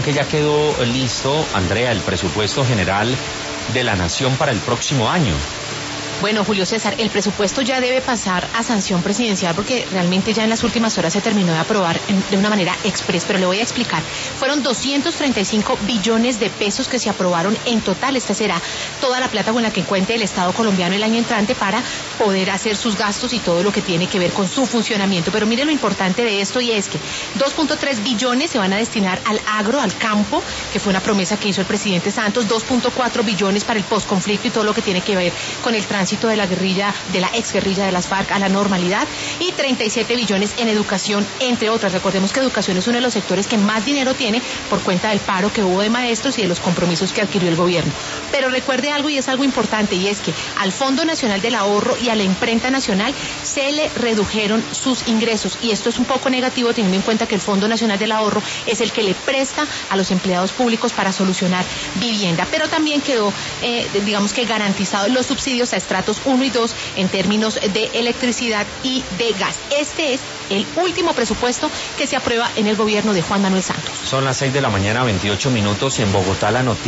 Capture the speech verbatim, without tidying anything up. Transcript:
que ya quedó listo, Andrea, el presupuesto general de la Nación para el próximo año. Bueno, Julio César, el presupuesto ya debe pasar a sanción presidencial porque realmente ya en las últimas horas se terminó de aprobar en, de una manera express, pero le voy a explicar. Fueron doscientos treinta y cinco billones de pesos que se aprobaron en total. Esta será toda la plata con la que cuente el Estado colombiano el año entrante para poder hacer sus gastos y todo lo que tiene que ver con su funcionamiento. Pero mire lo importante de esto, y es que dos punto tres billones se van a destinar al agro, al campo, que fue una promesa que hizo el presidente Santos, dos punto cuatro billones para el posconflicto y todo lo que tiene que ver con el tránsito de la guerrilla, de la exguerrilla de las FARC a la normalidad, y treinta y siete billones en educación, entre otras. Recordemos que educación es uno de los sectores que más dinero tiene por cuenta del paro que hubo de maestros y de los compromisos que adquirió el gobierno. Pero recuerde algo, y es algo importante, y es que al Fondo Nacional del Ahorro y a la Imprenta Nacional se le redujeron sus ingresos, y esto es un poco negativo teniendo en cuenta que el Fondo Nacional del Ahorro es el que le presta a los empleados públicos para solucionar vivienda, pero también quedó, eh, digamos que garantizado los subsidios a estratos uno y dos en términos de electricidad y de gas. Este es el último presupuesto que se aprueba en el gobierno de Juan Manuel Santos. Son las seis de la mañana, veintiocho minutos, y en Bogotá la noticia.